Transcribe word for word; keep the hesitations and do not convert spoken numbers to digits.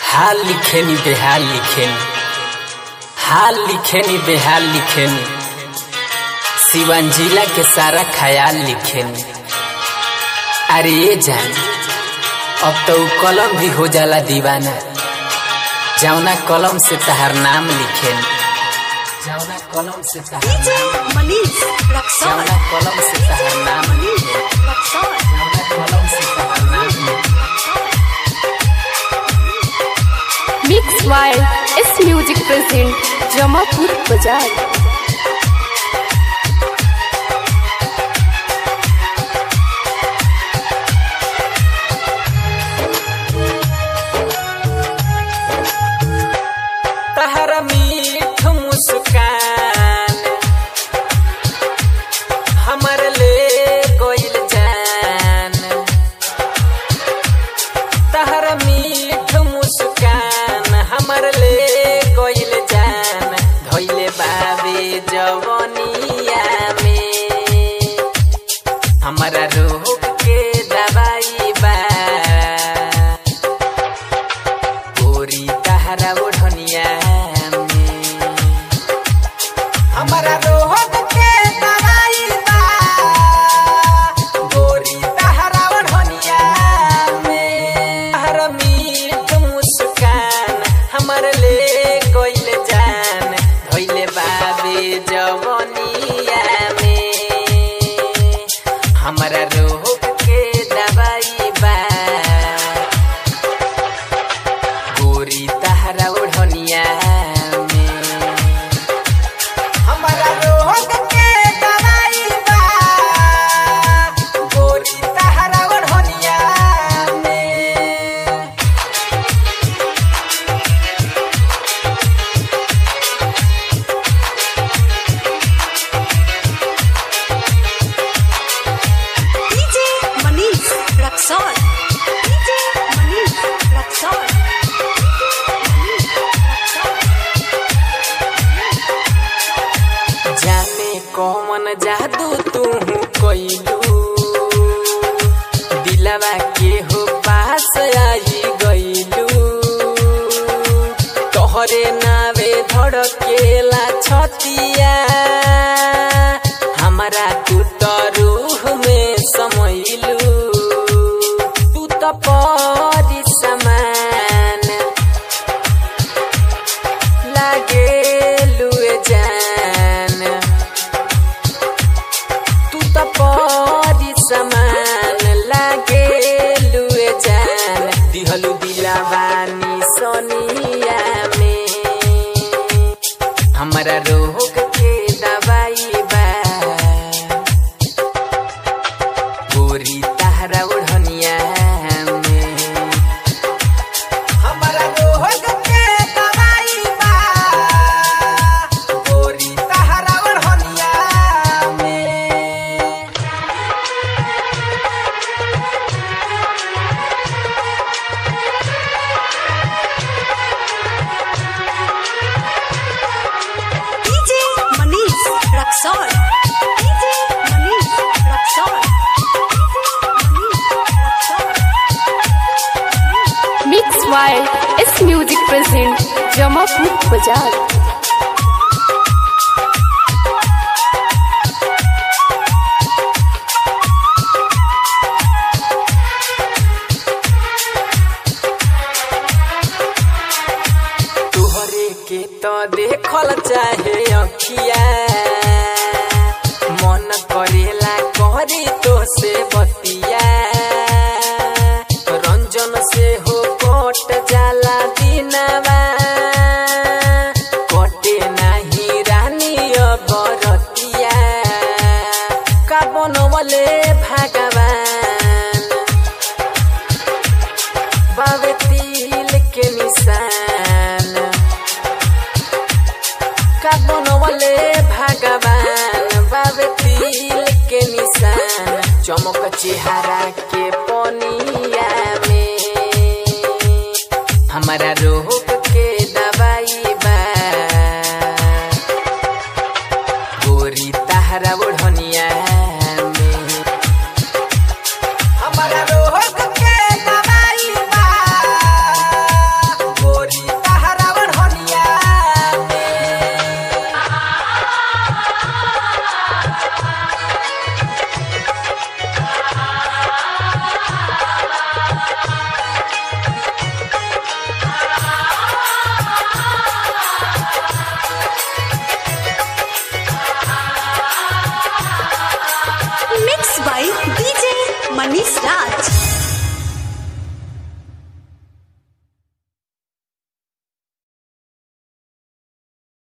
हाल लिखेनी बेहाल लिखेनी, हाल लिखेनी बेहाल लिखेनी, सिवान जिला के सारा ख्याल लिखेनी। अरे ये जान अब तो कलम भी हो जाला दीवाना, जौना कलम से तहार नाम लिखेनी, जौना कलम से तहार नाम, जौना कलम से तहार नाम लिखेनी, जौना कलम से तहार नाम लिखेनी। मिक्स वाइल एस म्यूजिक प्रेजेंट जमापुर बाजार। तहरा मीठ मुस्कान हमर ले कोइल जान, तहरा मीठ मुस्कान हमर ले कोइल जान, धोइले बाबे जवनिया में हमारा रोग के दवाई बा, गोरी तहरा ओढ़निया हमारा रोग के दवाई बा, गोरी तहरा ओढ़निया में। तहरा मीठ मुस्कान हमर ले कोइल जान, धोइले बाबे जवनिया में हमारा रोग के दवाई बा, गोरी तहरा ओढ़निया जाने कौन जादू तू कइलू, दिलवा के हो पास आई गइलू, तोहरे नावे धड़केला छतिया हमारा तू तो रूह में समइलू, तू तो परी समान लागेलू जान, तू तो परी समान लागेलू जान, दिहलू दिलवानी सोनिया में हमारा रोग के दवाई बा, गोरी तहरा ओढ़निया में हमारा रोग के दवाई बा, गोरी तहरा ओढ़निया में। DJ Manish Raxaul, DJ Manish Raxaul, mix वाइल एस म्यूजिक प्रेजेंट जमापुर बाजार। तोहरे के तो देखल चाहे अखिया, मन करेला कहरी तो से बतिया, रंजन से हो कट जाला दिनवा, कटे नाही रानी अब रतिया, का बनवले भगवान बाबे तिल के निशान, का बनवले भगवान बाबे तिल के निशान, चमक चेहरा के पनिया